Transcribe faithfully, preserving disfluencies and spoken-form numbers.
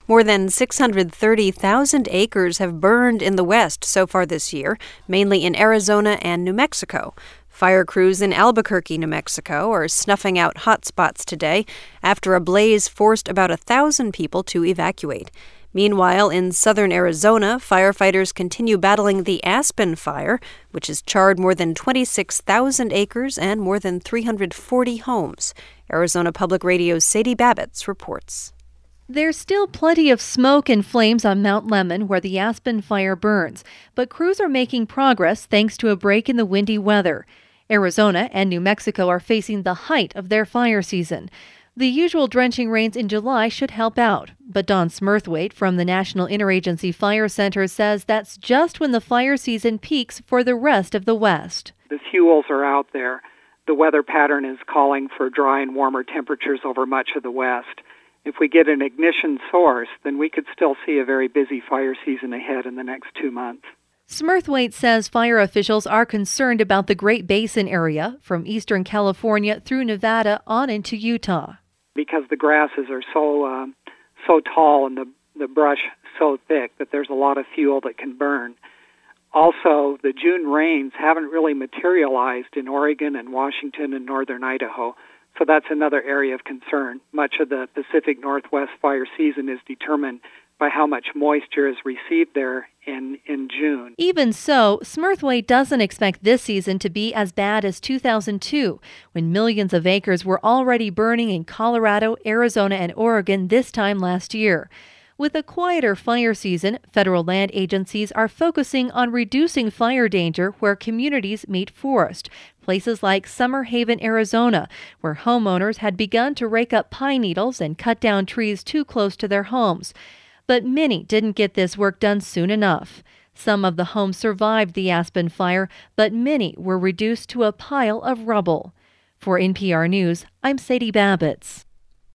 More than six hundred thirty thousand acres have burned in the West so far this year, mainly in Arizona and New Mexico. Fire crews in Albuquerque, New Mexico, are snuffing out hot spots today after a blaze forced about a thousand people to evacuate. Meanwhile, in southern Arizona, firefighters continue battling the Aspen Fire, which has charred more than twenty-six thousand acres and more than three hundred forty homes. Arizona Public Radio's Sadie Babbitts reports. There's still plenty of smoke and flames on Mount Lemmon where the Aspen Fire burns, but crews are making progress thanks to a break in the windy weather. Arizona and New Mexico are facing the height of their fire season. The usual drenching rains in July should help out, but Don Smurthwaite from the National Interagency Fire Center says that's just when the fire season peaks for the rest of the West. The fuels are out there. The weather pattern is calling for dry and warmer temperatures over much of the West. If we get an ignition source, then we could still see a very busy fire season ahead in the next two months. Smurthwaite says fire officials are concerned about the Great Basin area, from eastern California through Nevada on into Utah. Because the grasses are so uh, so tall and the, the brush so thick that there's a lot of fuel that can burn. Also, the June rains haven't really materialized in Oregon and Washington and northern Idaho, so that's another area of concern. Much of the Pacific Northwest fire season is determined by how much moisture is received there in, in June. Even so, Smurthwaite doesn't expect this season to be as bad as two thousand two, when millions of acres were already burning in Colorado, Arizona, and Oregon this time last year. With a quieter fire season, federal land agencies are focusing on reducing fire danger where communities meet forest. Places like Summer Haven, Arizona, where homeowners had begun to rake up pine needles and cut down trees too close to their homes. But many didn't get this work done soon enough. Some of the homes survived the Aspen Fire, but many were reduced to a pile of rubble. For N P R News, I'm Sadie Babbitts.